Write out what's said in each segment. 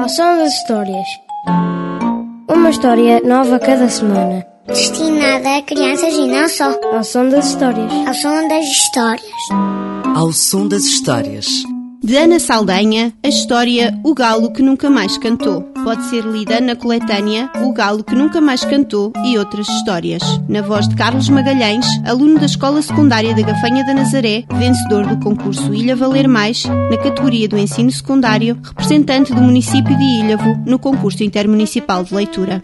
Ao som das histórias. Uma história nova cada semana. Destinada a crianças e não só. Ao som das histórias. Ao som das histórias. Ao som das histórias. De Ana Saldanha, a história O Galo que Nunca Mais Cantou. Pode ser lida na coletânea O Galo que Nunca Mais Cantou e Outras Histórias. Na voz de Carlos Magalhães, aluno da Escola Secundária da Gafanha da Nazaré, vencedor do concurso Ilha Valer Mais, na categoria do ensino secundário, representante do município de Ilhavo, no concurso intermunicipal de leitura.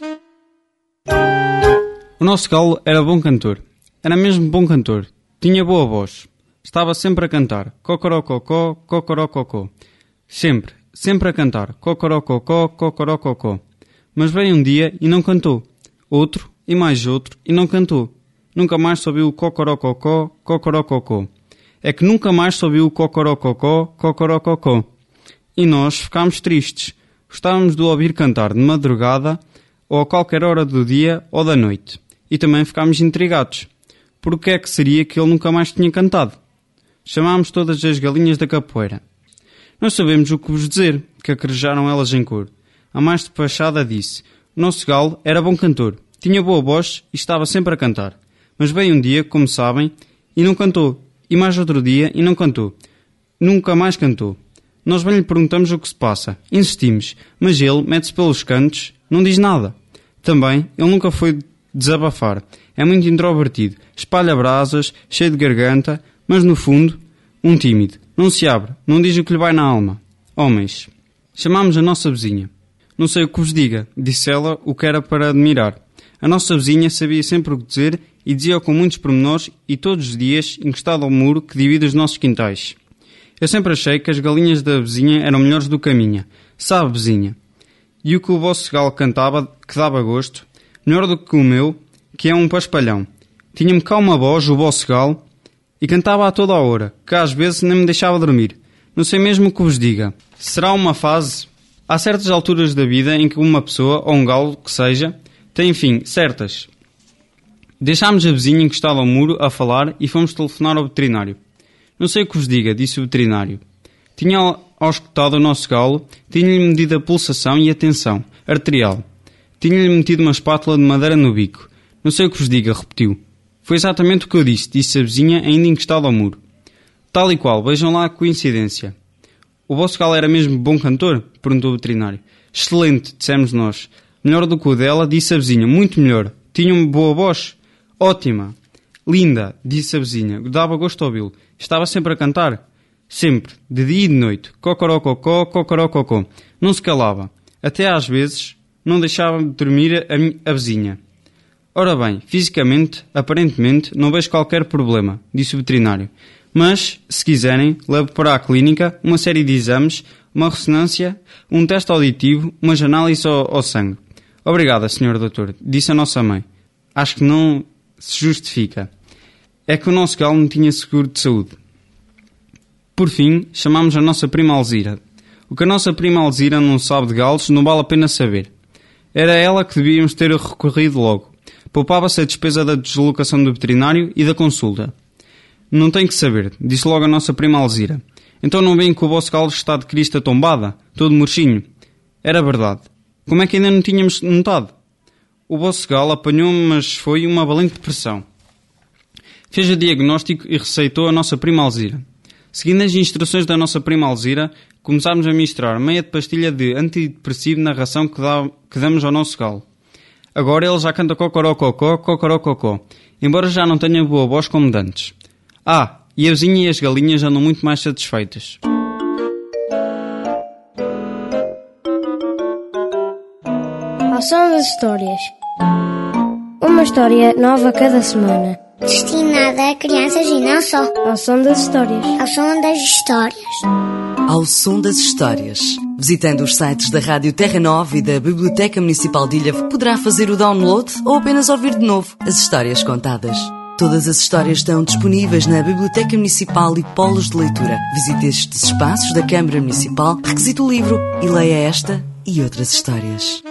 O nosso galo era bom cantor. Era mesmo bom cantor. Tinha boa voz. Estava sempre a cantar. Cocorococó, cocorococó. Sempre a cantar. Cocorococó, cocorococó. Mas veio um dia e não cantou. Outro, e mais outro, e não cantou. Nunca mais soube o cocorococó, cocorococó. É que nunca mais soube o cocorococó, cocorococó. E nós ficámos tristes. Gostávamos de o ouvir cantar de madrugada ou a qualquer hora do dia ou da noite. E também ficámos intrigados. Por que é que seria que ele nunca mais tinha cantado? Chamámos todas as galinhas da capoeira. Não sabemos o que vos dizer, que acrejaram elas em cor. A mais despachada disse: o nosso galo era bom cantor, tinha boa voz e estava sempre a cantar. Mas veio um dia, como sabem, e não cantou. E mais outro dia e não cantou. Nunca mais cantou. Nós bem lhe perguntamos o que se passa. Insistimos, mas ele mete-se pelos cantos, não diz nada. Também, ele nunca foi desabafar. É muito introvertido, espalha brasas, cheio de garganta, mas no fundo, um tímido. Não se abre, não diz o que lhe vai na alma. Homens. Chamámos a nossa vizinha. Não sei o que vos diga, disse ela, o que era para admirar. A nossa vizinha sabia sempre o que dizer e dizia-o com muitos pormenores e todos os dias encostado ao muro que divide os nossos quintais. Eu sempre achei que as galinhas da vizinha eram melhores do que a minha. Sabe, vizinha? E o que o vosso galo cantava, que dava gosto, melhor do que o meu, que é um paspalhão. Tinha-me cá uma voz, o vosso galo, e cantava a toda a hora, que às vezes nem me deixava dormir. Não sei mesmo o que vos diga. Será uma fase? Há certas alturas da vida em que uma pessoa, ou um galo, que seja, tem, enfim, certas. Deixámos a vizinha encostada ao muro a falar e fomos telefonar ao veterinário. Não sei o que vos diga, disse o veterinário. Tinha auscultado o nosso galo, tinha-lhe medido a pulsação e a tensão arterial. Tinha-lhe metido uma espátula de madeira no bico. Não sei o que vos diga, repetiu. Foi exatamente o que eu disse a vizinha, ainda encostada ao muro. Tal e qual, vejam lá a coincidência. O vosso galo era mesmo bom cantor? Perguntou o veterinário. Excelente, dissemos nós. Melhor do que o dela, disse a vizinha. Muito melhor. Tinha uma boa voz? Ótima. Linda, disse a vizinha. Dava gosto ouvi-lo. Estava sempre a cantar? Sempre, de dia e de noite. Cocorococó, cocorococó. Não se calava. Até às vezes não deixava de dormir a vizinha. Ora bem, fisicamente, aparentemente, não vejo qualquer problema, disse o veterinário. Mas, se quiserem, levo para a clínica uma série de exames, uma ressonância, um teste auditivo, umas análises ao sangue. Obrigada, Sr. Doutor, disse a nossa mãe. Acho que não se justifica. É que o nosso galo não tinha seguro de saúde. Por fim, chamámos a nossa prima Alzira. O que a nossa prima Alzira não sabe de galos não vale a pena saber. Era ela que devíamos ter recorrido logo. Poupava-se a despesa da deslocação do veterinário e da consulta. Não tem que saber, disse logo a nossa prima Alzira. Então não veem que o vosso galo está de crista tombada, todo murchinho? Era verdade. Como é que ainda não tínhamos notado? O vosso galo apanhou-me, mas foi uma valente depressão. Fez o diagnóstico e receitou a nossa prima Alzira. Seguindo as instruções da nossa prima Alzira, começámos a misturar meia de pastilha de antidepressivo na ração que damos ao nosso galo. Agora ele já canta cocorococó, cocorococó, embora já não tenha boa voz como dantes. E a vizinha e as galinhas andam muito mais satisfeitas. Ao som das histórias. Uma história nova cada semana. Destinada a crianças e não só. Ao som das histórias. Ao som das histórias. Ao som das histórias. Visitando os sites da Rádio Terra Nova e da Biblioteca Municipal de Ilhavo, poderá fazer o download ou apenas ouvir de novo as histórias contadas. Todas as histórias estão disponíveis na Biblioteca Municipal e Polos de Leitura. Visite estes espaços da Câmara Municipal, requisite o livro e leia esta e outras histórias.